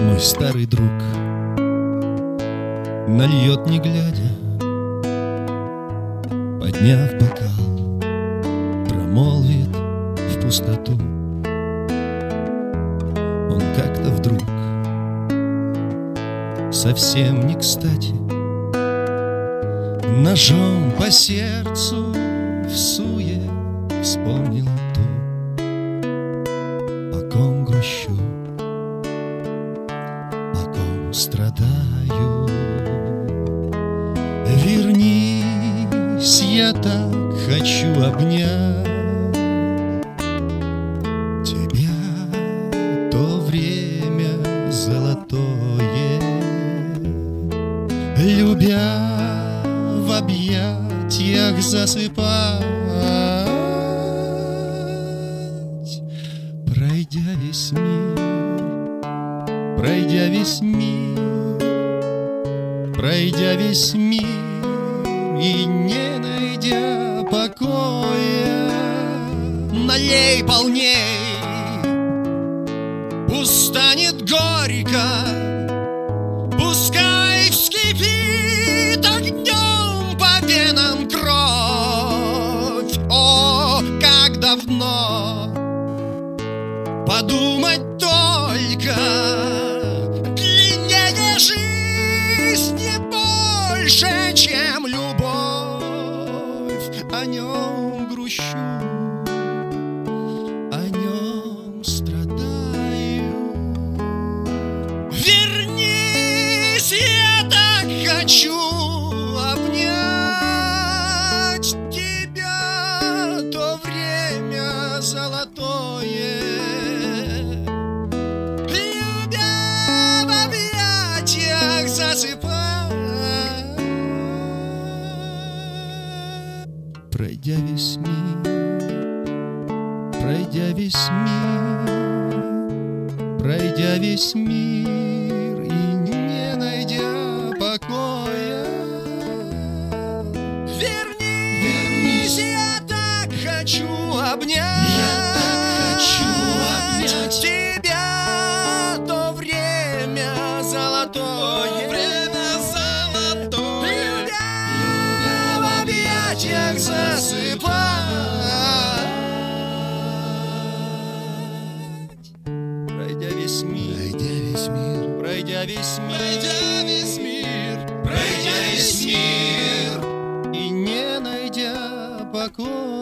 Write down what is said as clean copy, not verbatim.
Мой старый друг нальет не глядя, подняв бокал, промолвит в пустоту. Он как-то вдруг, совсем не кстати, ножом по сердцу всуе вспомнил ту, о ком грущу, о ком страдаю. Вернись, я так хочу обнять тебя, то время золотое, любя в объятиях засыпать. Пройдя весь мир, пройдя весь мир, пройдя весь мир и не найдя покоя, налей полней, пусть станет горько, пускай вскипит огнем по венам кровь. О, как давно подумать только, длиннее жизни больше, чем любовь. О нем грущу, о нем страдаю. Вернись, я так хочу обнять тебя, то время золотое, любя в объятиях засыпать. Пройдя весь мир, пройдя весь мир, пройдя весь мир и не найдя покоя, вернись, я так хочу обнять тебя, то время золотое, любя в объятиях засыпать. Пройдя весь мир, пройдя весь мир, пройдя весь мир и не найдя покоя.